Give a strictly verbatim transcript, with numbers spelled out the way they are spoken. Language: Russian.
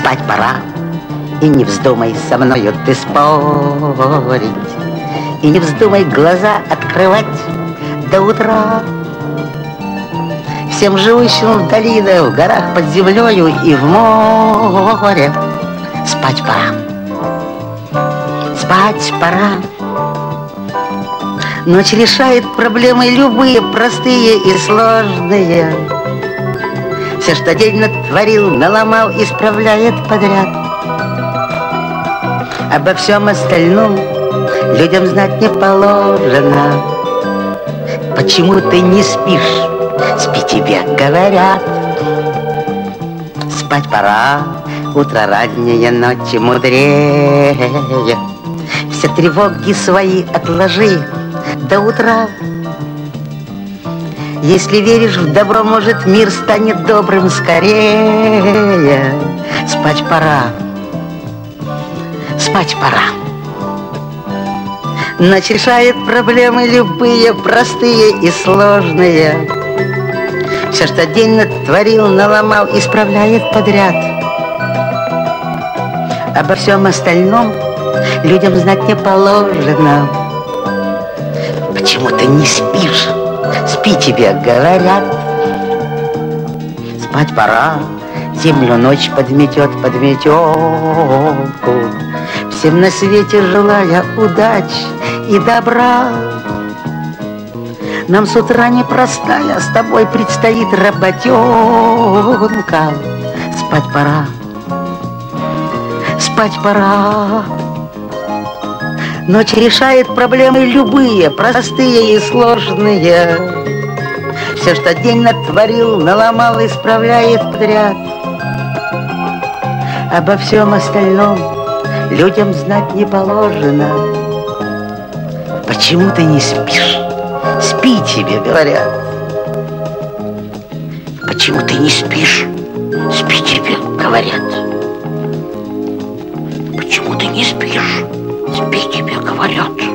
Спать пора, и не вздумай со мною ты спорить, и не вздумай глаза открывать до утра. Всем живущим в долинах, в горах, под землею и в море спать пора, спать пора. Ночь решает проблемы любые, простые и сложные. Все, что день натворил, наломал, исправляет подряд. Обо всем остальном людям знать не положено. Почему ты не спишь? Спи, тебе говорят. Спать пора, утро раннее, ночи мудрее. Все тревоги свои отложи до утра. Если веришь в добро, может, мир станет добрым скорее. Спать пора, спать пора. Ночь решает проблемы любые, простые и сложные. Все, что день натворил, наломал, исправляет подряд. Обо всем остальном людям знать не положено. Почему ты не спишь? Спи, тебе говорят. Спать пора, землю ночь подметет под метелку, всем на свете желая удач и добра. Нам с утра непростая, с тобой предстоит работенка. Спать пора, спать пора. Ночь решает проблемы любые, простые и сложные. Все, что день натворил, наломал, исправляет подряд. Обо всем остальном людям знать не положено. Почему ты не спишь? Спи, тебе говорят. Почему ты не спишь? Спи, тебе говорят. Почему ты не спишь? Спи, тебе говорят.